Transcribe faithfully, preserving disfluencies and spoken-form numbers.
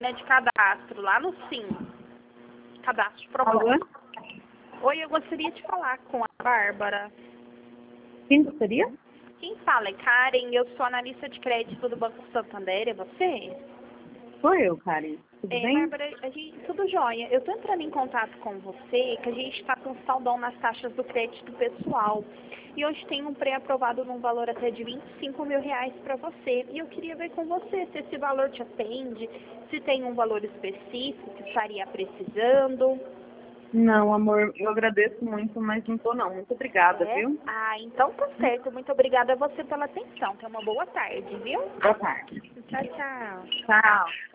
né, de cadastro, lá no Sim. Cadastro de Alô? proposta. Oi, eu gostaria de falar com a Bárbara. Quem gostaria? Quem fala é Karen, eu sou analista de crédito do Banco Santander, é você? Sou eu, Karen. Tudo É, bem? Bárbara, a gente, tudo jóia. Eu estou entrando em contato com você, que a gente está com saldão nas taxas do crédito pessoal. E hoje tem um pré-aprovado num valor até de vinte e cinco mil reais para você. E eu queria ver com você se esse valor te atende, se tem um valor específico que estaria precisando. Não, amor, eu agradeço muito, mas não tô não. Muito obrigada, É? viu? Ah, então tá certo. Muito obrigada a você pela atenção. Tenha uma boa tarde, viu? Boa tarde. Tchau, tchau. Tchau.